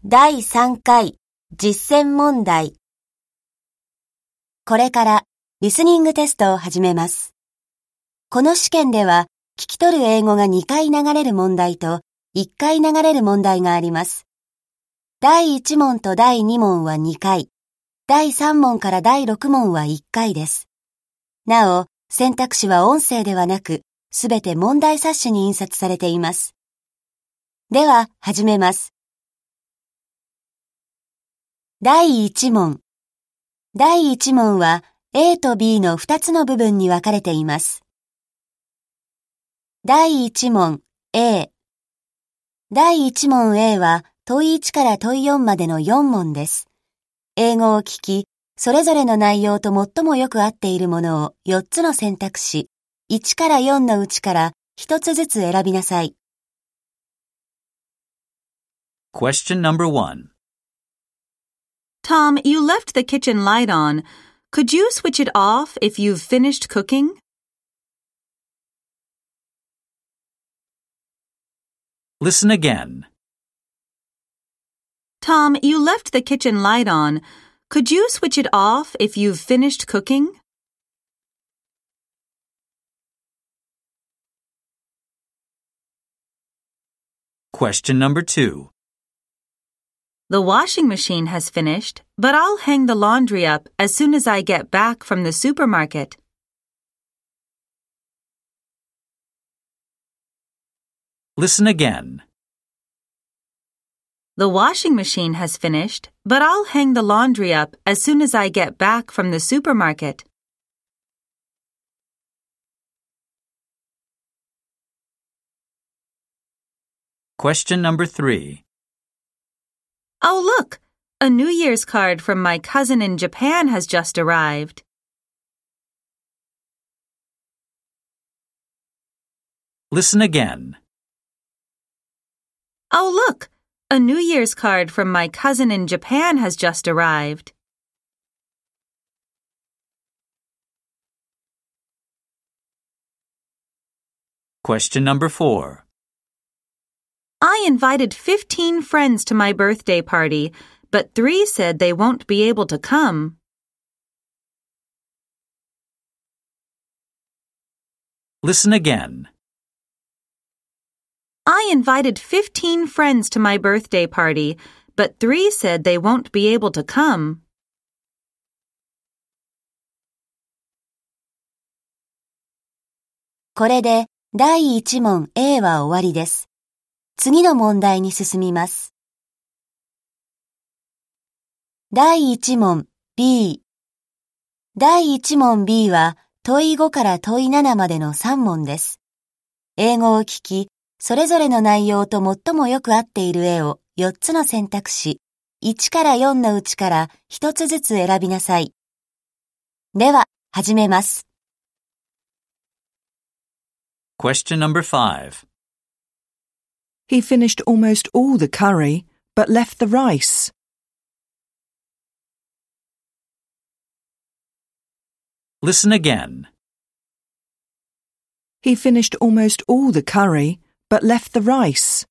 第3回実践問題。これからリスニングテストを始めます。この試験では聞き取る英語が2回流れる問題と1回流れる問題があります。第1問と第2問は2回、第3問から第6問は1回です。なお、選択肢は音声ではなく、すべて問題冊子に印刷されています。では、始めます。第1問。第1問は A と B の2つの部分に分かれています。第1問 A。第1問 A は問1から問4までの4問です。英語を聞き、それぞれの内容と最もよく合っているものを4つの選択肢、1から4のうちから1つずつ選びなさい。 Question number 1.Tom, you left the kitchen light on. Could you switch it off if you've finished cooking? Listen again. Tom, you left the kitchen light on. Could you switch it off if you've finished cooking? Question number 2.The washing machine has finished, but I'll hang the laundry up as soon as I get back from the supermarket. Listen again. The washing machine has finished, but I'll hang the laundry up as soon as I get back from the supermarket. Question number 3.Oh, look! A New Year's card from my cousin in Japan has just arrived. Listen again. Oh, look! A New Year's card from my cousin in Japan has just arrived. Question number 4.I invited 15 friends to my birthday party, but 3 said they won't be able to come. Listen again. I invited 15 friends to my birthday party, but 3 said they won't be able to come. これで第1問 A は終わりです。次の問題に進みます。第1問 B。第1問 B は問い5から問い7までの3問です。英語を聞き、それぞれの内容と最もよく合っている絵を4つの選択肢、1から4のうちから1つずつ選びなさい。では、始めます。 Question number 5.He finished almost all the curry, but left the rice. Listen again. He finished almost all the curry, but left the rice.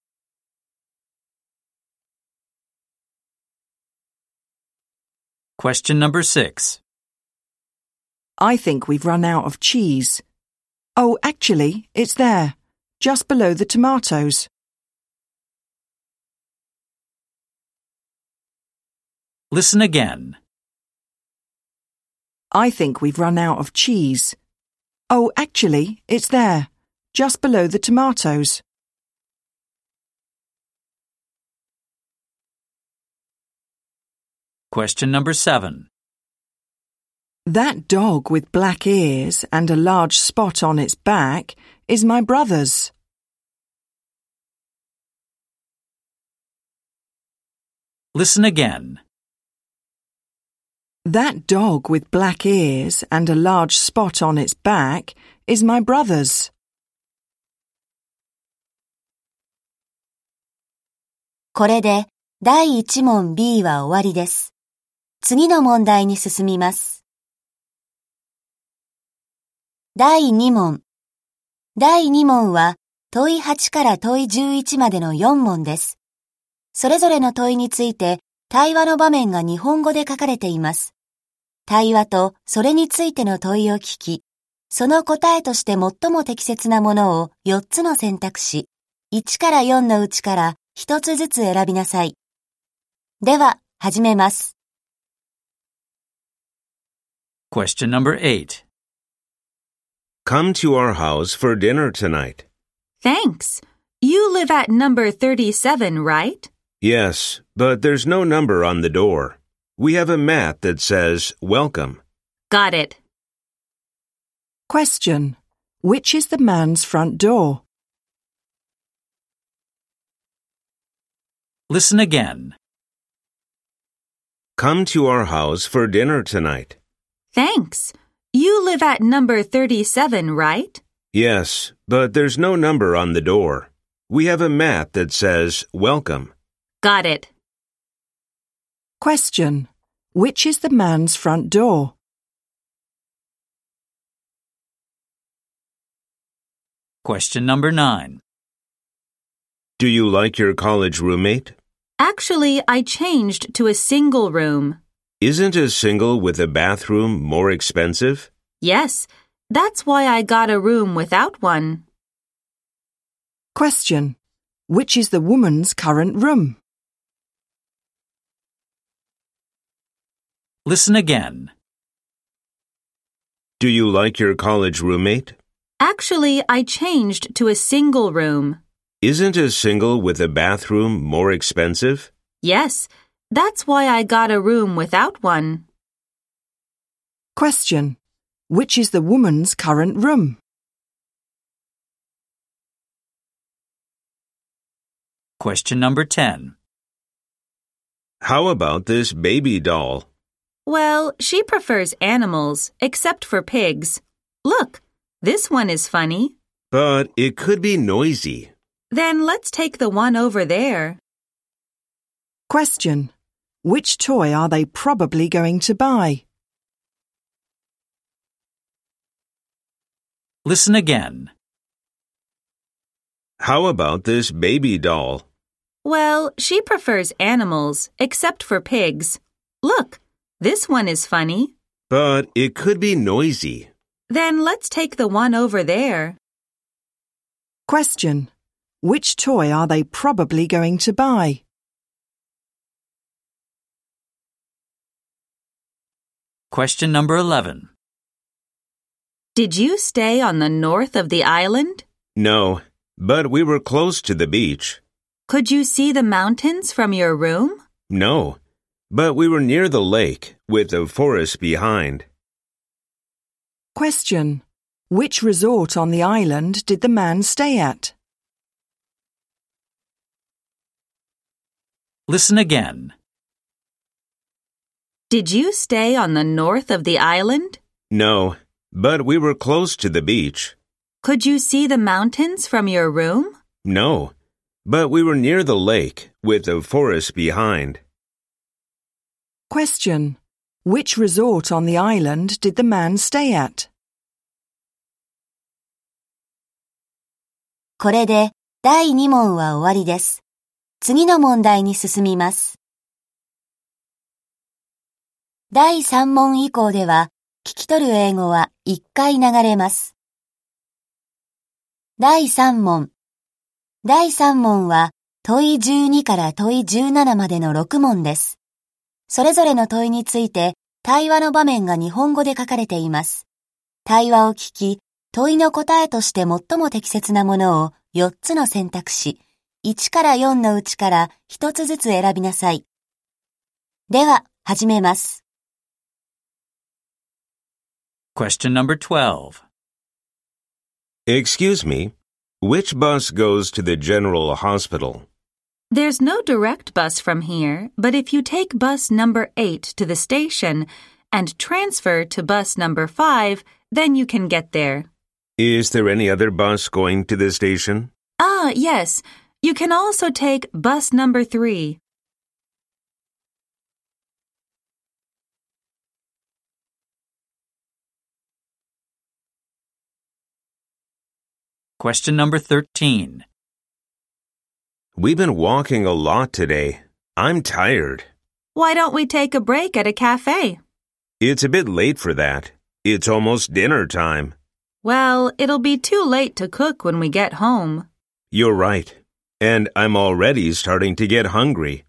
Question number 6. I think we've run out of cheese. Oh, actually, it's there, just below the tomatoes. Listen again. I think we've run out of cheese. Oh, actually, it's there, just below the tomatoes. Question number 7. That dog with black ears and a large spot on its back is my brother's. Listen again. That dog with black ears and a large spot on its back is my brother's. これで第1問 B は終わりです。次の問題に進みます。第2問。第2問は問い8から問い11までの4問です。 それぞれの問いについて対話の場面が日本語で書かれています。対話とそれについての問いを聞き、その答えとして最も適切なものを4つの選択肢、1から4のうちから1つずつ選びなさい。では、始めます。 Question number 8. Come to our house for dinner tonight. Thanks. You live at number 37, right? Yes, but there's no number on the door. We have a mat that says, Welcome. Got it. Question. Which is the man's front door? Listen again. Come to our house for dinner tonight. Thanks. You live at number 37, right? Yes, but there's no number on the door. We have a mat that says, Welcome. Got it. Question. Which is the man's front door? Question number 9. Do you like your college roommate? Actually, I changed to a single room. Isn't a single with a bathroom more expensive? Yes, that's why I got a room without one. Question. Which is the woman's current room? Listen again. Do you like your college roommate? Actually, I changed to a single room. Isn't a single with a bathroom more expensive? Yes, that's why I got a room without one. Question. Which is the woman's current room? Question number 10. How about this baby doll? Well, she prefers animals, except for pigs. Look, this one is funny. But it could be noisy. Then let's take the one over there. Question. Which toy are they probably going to buy? Listen again. How about this baby doll? Well, she prefers animals, except for pigs. Look, this one is funny. But it could be noisy. Then let's take the one over there. Question. Which toy are they probably going to buy? Question number 11. Did you stay on the north of the island? No, but we were close to the beach. Could you see the mountains from your room? No, but we were near the lake with the forest behind. Question. Which resort on the island did the man stay at? Listen again. Did you stay on the north of the island? No, but we were close to the beach. Could you see the mountains from your room? No, but we were near the lake with the forest behind. Question. Which resort on the island did the man stay at? これで第2問は終わりです。次の問題に進みます。第3問以降では、聞き取る英語は1回流れます。第3問。第3問は問い12から問い17までの6問です。それぞれの問いについて対話の場面が日本語で書かれています。対話を聞き、問いの答えとして最も適切なものを4つの選択肢、1から4のうちから1つずつ選びなさい。では、始めます。 Question number 12. Excuse me, which bus goes to the general hospital? There's no direct bus from here, but if you take bus number 8 to the station and transfer to bus number 5, then you can get there. Is there any other bus going to the station? Ah, yes. You can also take bus number 3. Question number 13. We've been walking a lot today. I'm tired. Why don't we take a break at a cafe? It's a bit late for that. It's almost dinner time. Well, it'll be too late to cook when we get home. You're right. And I'm already starting to get hungry.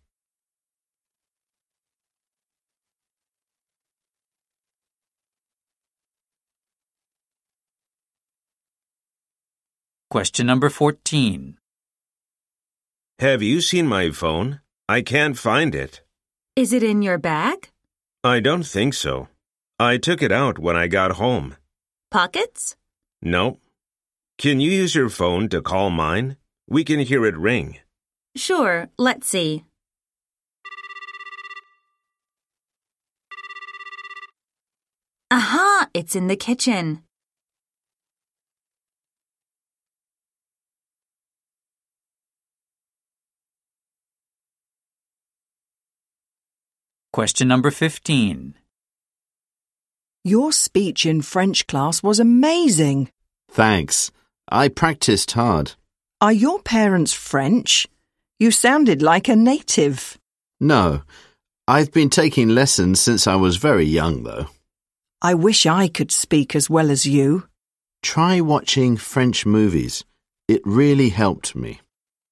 Question number 14. Have you seen my phone? I can't find it. Is it in your bag? I don't think so. I took it out when I got home. Pockets? No. Can you use your phone to call mine? We can hear it ring. Sure, let's see. Aha, it's in the kitchen. Question number 15. Your speech in French class was amazing. Thanks. I practiced hard. Are your parents French? You sounded like a native. No, I've been taking lessons since I was very young, though. I wish I could speak as well as you. Try watching French movies. It really helped me.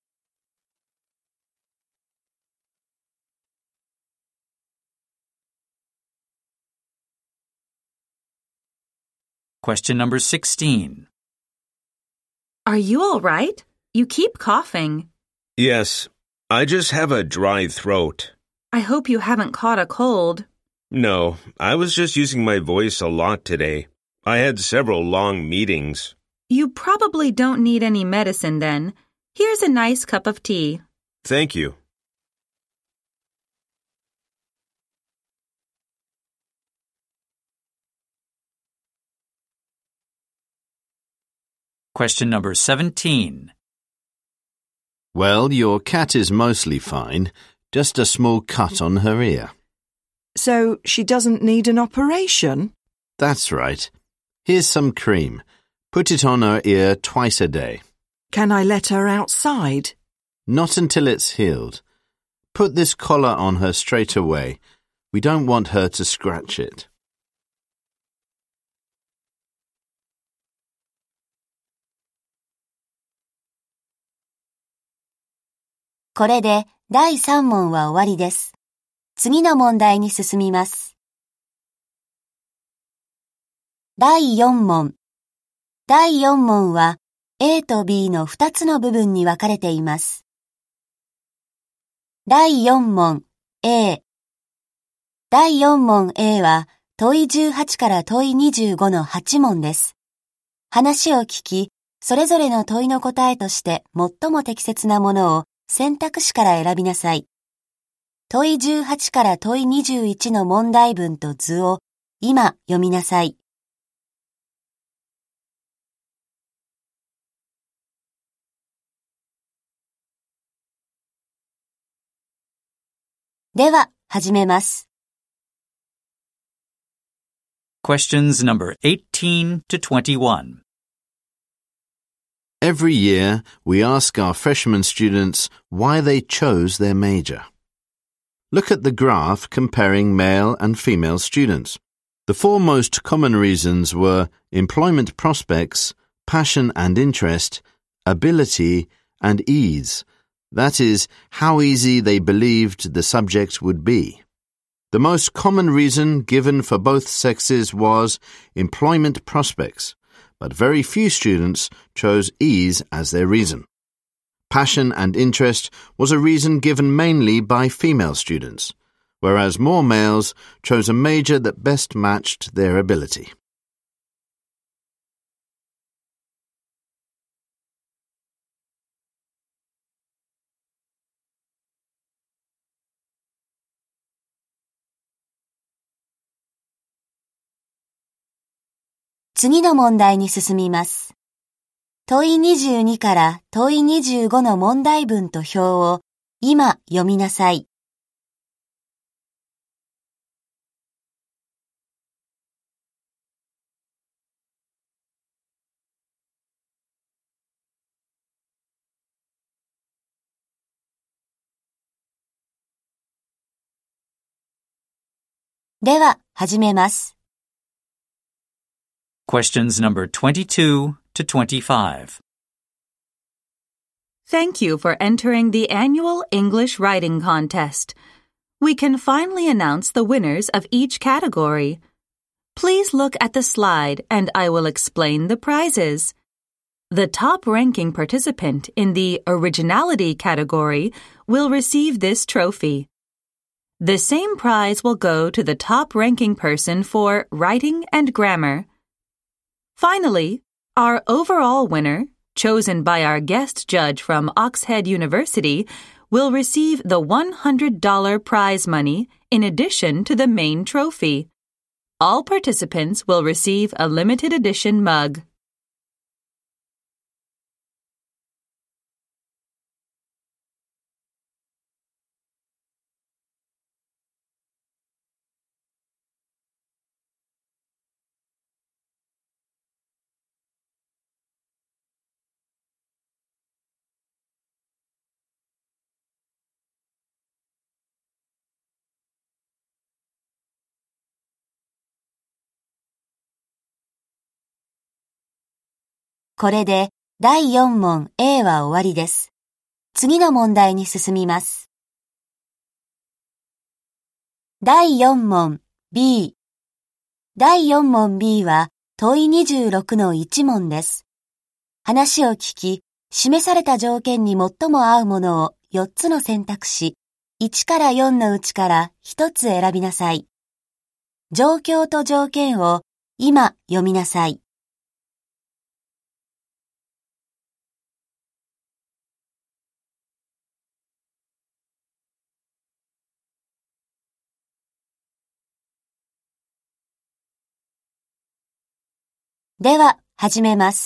Question number 16. Are you all right? You keep coughing. Yes, I just have a dry throat. I hope you haven't caught a cold. No, I was just using my voice a lot today. I had several long meetings. You probably don't need any medicine then. Here's a nice cup of tea. Thank you. Question number 17. Well, your cat is mostly fine. Just a small cut on her ear. So she doesn't need an operation? That's right. Here's some cream. Put it on her ear twice a day. Can I let her outside? Not until it's healed. Put this collar on her straight away. We don't want her to scratch it. これで第3問は終わりです。次の問題に進みます。第4問。第4問は A と B の2つの部分に分かれています。第4問 A。第4問 A は問い18から問い25の8問です。話を聞き、それぞれの問いの答えとして最も適切なものを選択肢から選びなさい。問い18から問い21の問題文と図を今読みなさい。では、始めます。 Questions number 18 to 21. Every year, we ask our freshman students why they chose their major. Look at the graph comparing male and female students. The four most common reasons were employment prospects, passion and interest, ability, and ease. That is, how easy they believed the subject would be. The most common reason given for both sexes was employment prospects, but very few students chose ease as their reason. Passion and interest was a reason given mainly by female students, whereas more males chose a major that best matched their ability. 次の問題に進みます。問い22から問い25の問題文と表を今読みなさい。 では、始めます。 Questions number 22 to 25. Thank you for entering the annual English writing contest. We can finally announce the winners of each category. Please look at the slide and I will explain the prizes. The top-ranking participant in the originality category will receive this trophy. The same prize will go to the top-ranking person for writing and grammar. Finally, our overall winner, chosen by our guest judge from Oxhead University, will receive the $100 prize money in addition to the main trophy. All participants will receive a limited edition mug. これで第4問 A は終わりです。次の問題に進みます。第4問 B。第4問 B は問い26の1問です。話を聞き、示された条件に最も合うものを4つの選択肢、1から4のうちから1つ選びなさい。状況と条件を今読みなさい。では、始めます。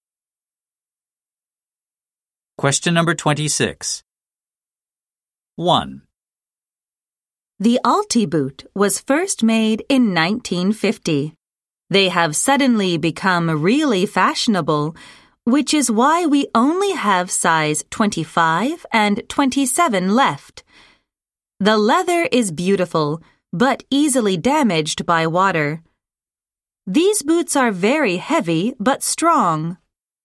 Question number 26. 1. The Alti boot was first made in 1950. They have suddenly become really fashionable, which is why we only have size 25 and 27 left. The leather is beautiful, but easily damaged by water. These boots are very heavy but strong.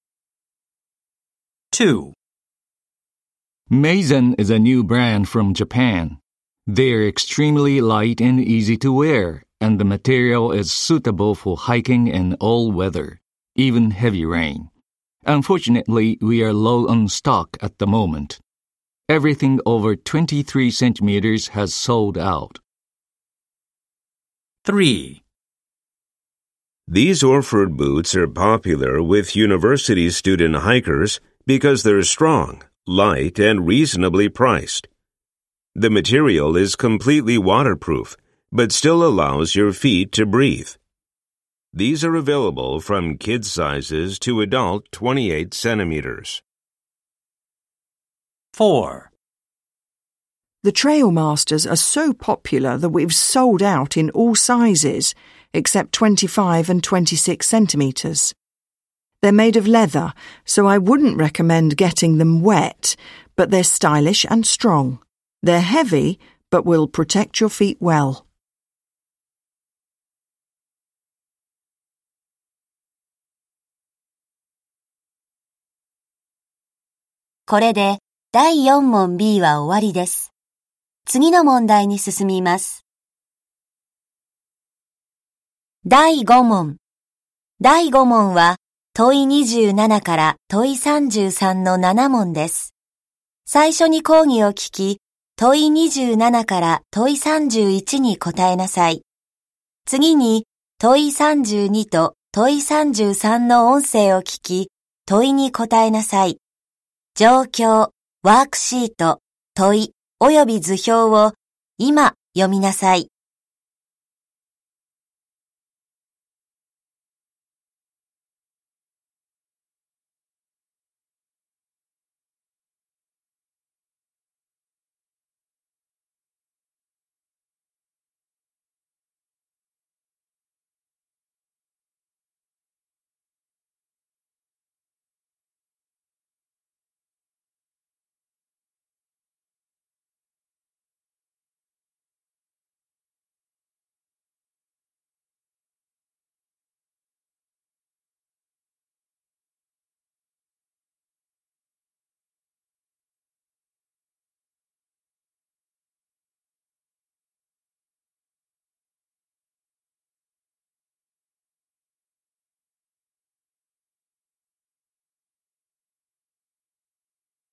2. Maison is a new brand from Japan. They are extremely light and easy to wear, and the material is suitable for hiking in all weather, even heavy rain. Unfortunately, we are low on stock at the moment. Everything over 23 centimeters has sold out. 3. These Orford boots are popular with university student hikers because they're strong, light, and reasonably priced. The material is completely waterproof, but still allows your feet to breathe. These are available from kid sizes to adult 28 centimeters. 4. The Trailmasters are so popular that we've sold out in all sizes, except 25 and 26 centimeters. They're made of leather, so I wouldn't recommend getting them wet, but they're stylish and strong. They're heavy, but will protect your feet well. これで第4問 B は終わりです。次の問題に進みます。第5問。第5問は問い27から問い33の7問です。最初に講義を聞き、問い27から問い31に答えなさい。次に問い32と問い33の音声を聞き、問いに答えなさい。状況、ワークシート、問いおよび図表を今読みなさい。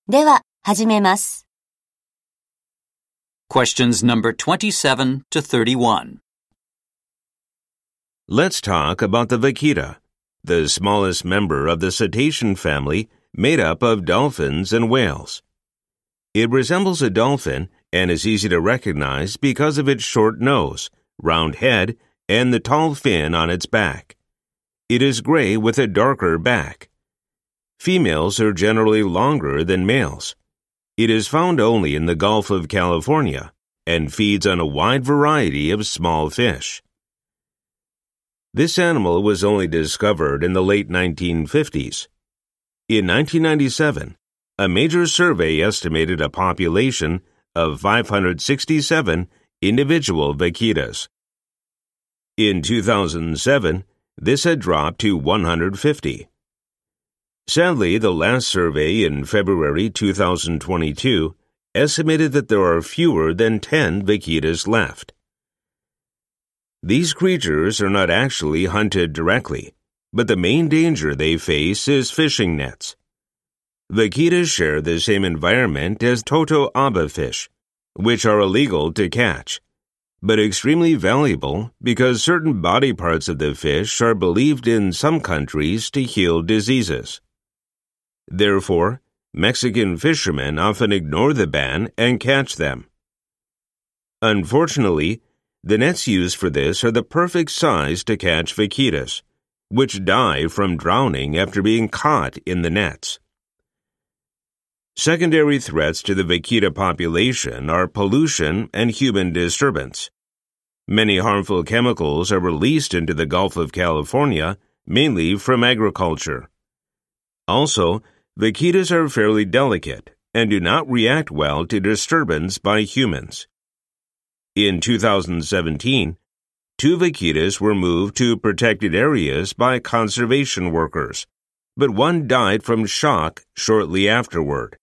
では、始めます。 Questions number 27 to 31. Let's talk about the vaquita, the smallest member of the cetacean family made up of dolphins and whales. It resembles a dolphin and is easy to recognize because of its short nose, round head, and the tall fin on its back. It is gray with a darker back. Females are generally longer than males. It is found only in the Gulf of California and feeds on a wide variety of small fish. This animal was only discovered in the late 1950s. In 1997, a major survey estimated a population of 567 individual vaquitas. In 2007, this had dropped to 150. Sadly, the last survey in February 2022 estimated that there are fewer than 10 vaquitas left. These creatures are not actually hunted directly, but the main danger they face is fishing nets. Vaquitas share the same environment as totoaba fish, which are illegal to catch, but extremely valuable because certain body parts of the fish are believed in some countries to heal diseases. Therefore, Mexican fishermen often ignore the ban and catch them. Unfortunately, the nets used for this are the perfect size to catch vaquitas, which die from drowning after being caught in the nets. Secondary threats to the vaquita population are pollution and human disturbance. Many harmful chemicals are released into the Gulf of California, mainly from agriculture. Also, vaquitas are fairly delicate and do not react well to disturbance by humans. In 2017, 2 vaquitas were moved to protected areas by conservation workers, but one died from shock shortly afterward.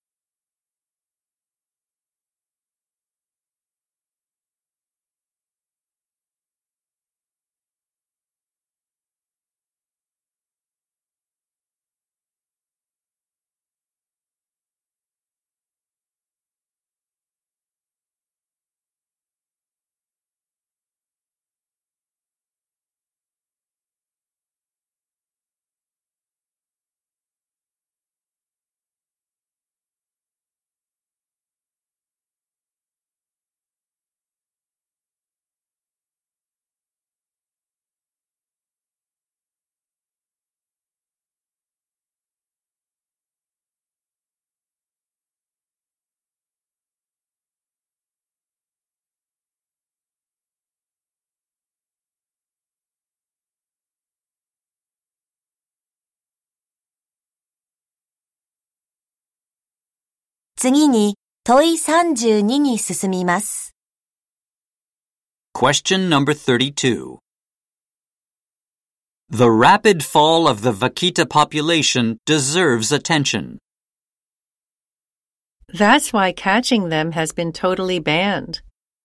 次に問い32に進みます。 Question number 32. The rapid fall of the vaquita population deserves attention. That's why catching them has been totally banned.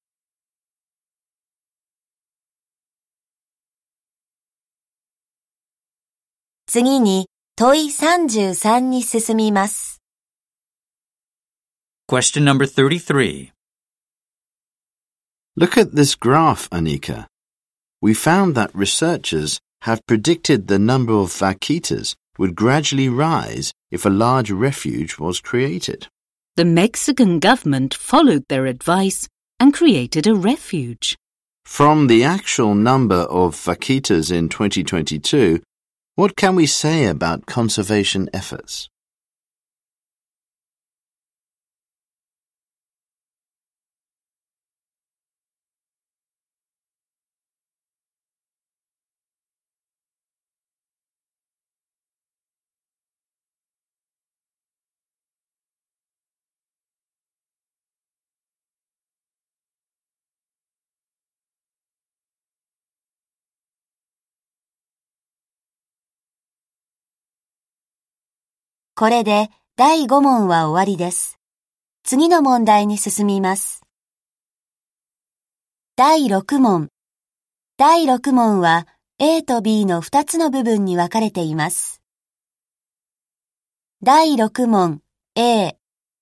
次に問い33に進みます。 Question number 33. Look at this graph, Anika. We found that researchers have predicted the number of vaquitas would gradually rise if a large refuge was created. The Mexican government followed their advice and created a refuge. From the actual number of vaquitas in 2022, what can we say about conservation efforts? これで第5問は終わりです。次の問題に進みます。第6問。第6問は A と B の2つの部分に分かれています。第6問 A。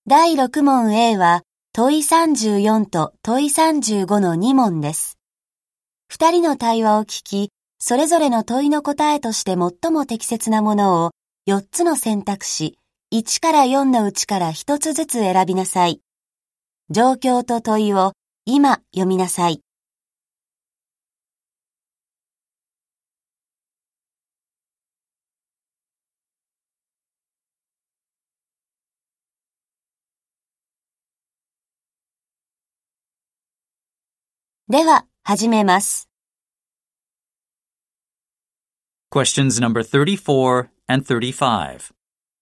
第6問 A は問い34と問い35の2問です。2人の対話を聞き、それぞれの問いの答えとして最も適切なものを4つの選択肢、1から4のうちから1つずつ選びなさい。状況と問いを今読みなさい。では、始めます。 Questions number 34 and 35.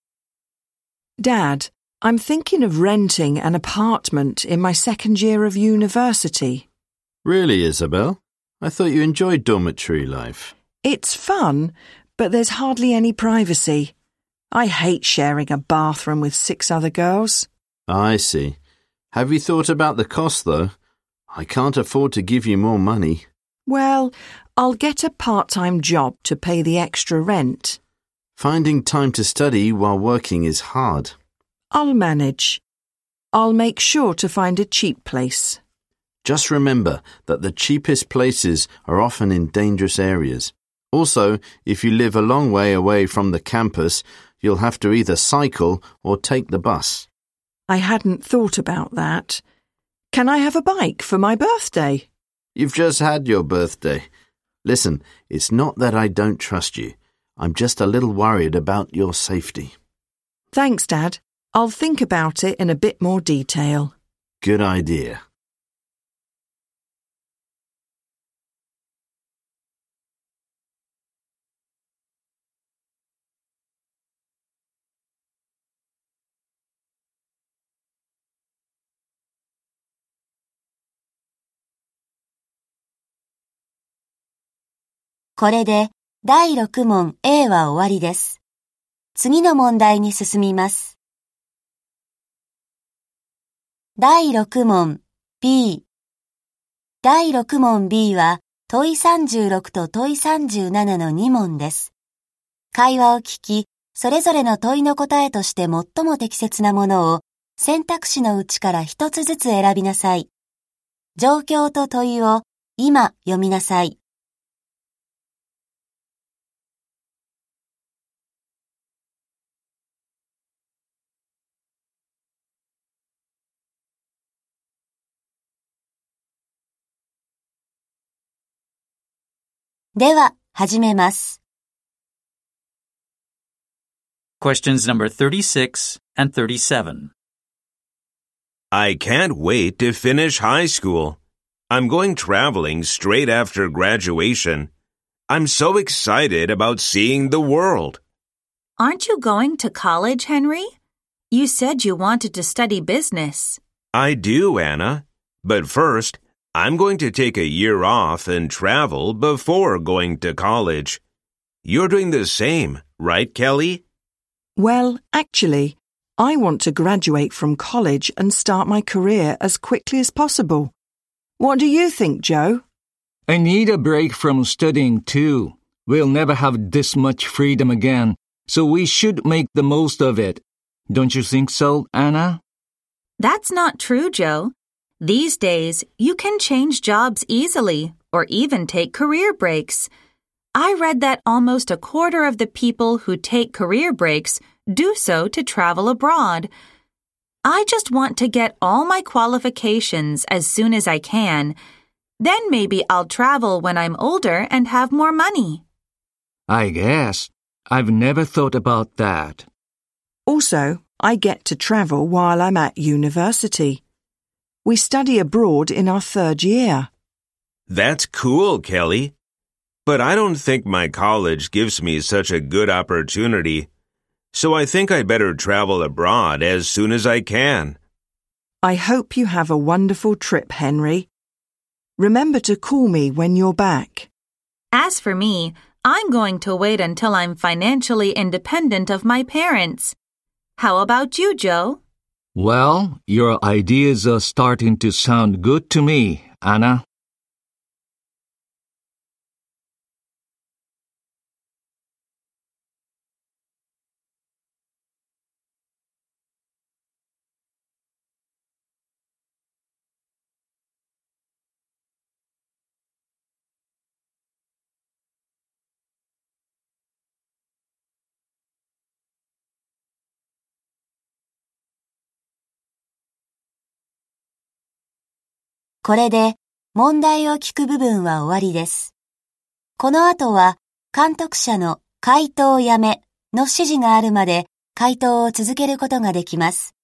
Dad, I'm thinking of renting an apartment in my second year of university. Really, Isabel? I thought you enjoyed dormitory life. It's fun, but there's hardly any privacy. I hate sharing a bathroom with 6 other girls. I see. Have you thought about the cost, though? I can't afford to give you more money. Well, I'll get a part-time job to pay the extra rent. Finding time to study while working is hard. I'll manage. I'll make sure to find a cheap place. Just remember that the cheapest places are often in dangerous areas. Also, if you live a long way away from the campus, you'll have to either cycle or take the bus. I hadn't thought about that. Can I have a bike for my birthday? You've just had your birthday. Listen, it's not that I don't trust you. I'm just a little worried about your safety. Thanks, Dad. I'll think about it in a bit more detail. Good idea. .これで第6問 A は終わりです。次の問題に進みます。第6問 B。第6問 B は問い36と問い37の2問です。会話を聞き、それぞれの問いの答えとして最も適切なものを選択肢のうちから1つずつ選びなさい。状況と問いを今読みなさい。では、始めます。 Questions number 36 and 37. I can't wait to finish high school. I'm going traveling straight after graduation. I'm so excited about seeing the world. Aren't you going to college, Henry? You said you wanted to study business. I do, Anna. But first, I'm going to take a year off and travel before going to college. You're doing the same, right, Kelly? Well, actually, I want to graduate from college and start my career as quickly as possible. What do you think, Joe? I need a break from studying too. We'll never have this much freedom again, so we should make the most of it. Don't you think so, Anna? That's not true, Joe. These days, you can change jobs easily or even take career breaks. I read that almost a quarter of the people who take career breaks do so to travel abroad. I just want to get all my qualifications as soon as I can. Then maybe I'll travel when I'm older and have more money. I guess. I've never thought about that. Also, I get to travel while I'm at university. We study abroad in our 3rd year. That's cool, Kelly. But I don't think my college gives me such a good opportunity. So I think I better travel abroad as soon as I can. I hope you have a wonderful trip, Henry. Remember to call me when you're back. As for me, I'm going to wait until I'm financially independent of my parents. How about you, Joe? Well, your ideas are starting to sound good to me, Anna. これで問題を聞く部分は終わりです。この後は監督者の回答やめの指示があるまで回答を続けることができます。